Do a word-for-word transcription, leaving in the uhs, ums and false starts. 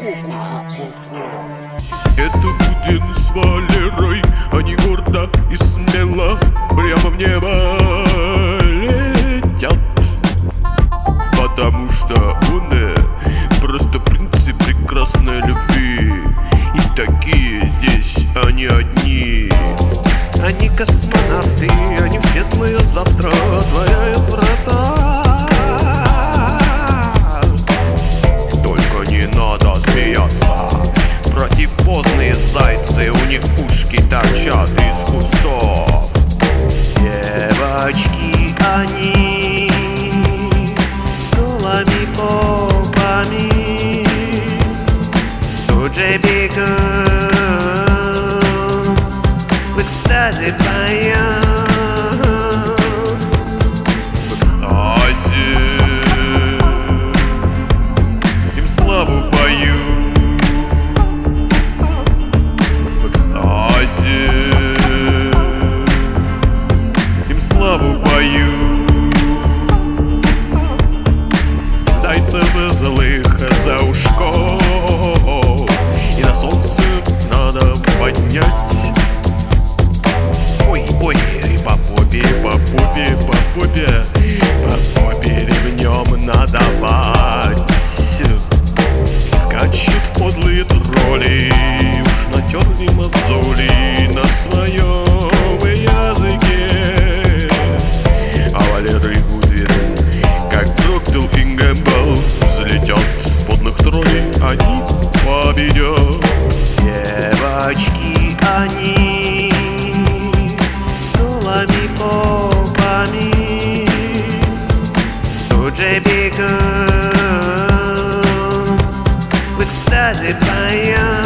Это Путин с Валерой, они гордо и смело прямо в небо летят, потому что он просто принцип прекрасной любви. И такие здесь они одни. Они космонавты, они в светлое завтра отворяют врата. Только не надо смеяться, противопозные зайцы, у них ушки торчат из кустов. Девочки они с голыми попами тут же бегут, в экстазе поют, в экстазе им славу поют, в экстазе им славу поют. Зайцев злых за ушко и на солнце надо поднять. Ой, ой, по попе, по попе, по попе, по попе ремнем надавать. Скачут подлые тролли, уж натерли мозоли на своем языке. А Валера и Гудвин, как Проктел и Гэмбл, взлетят в подных троллей, они победят. Девочки они с голыми попами тут же бегут, в экстазе поют.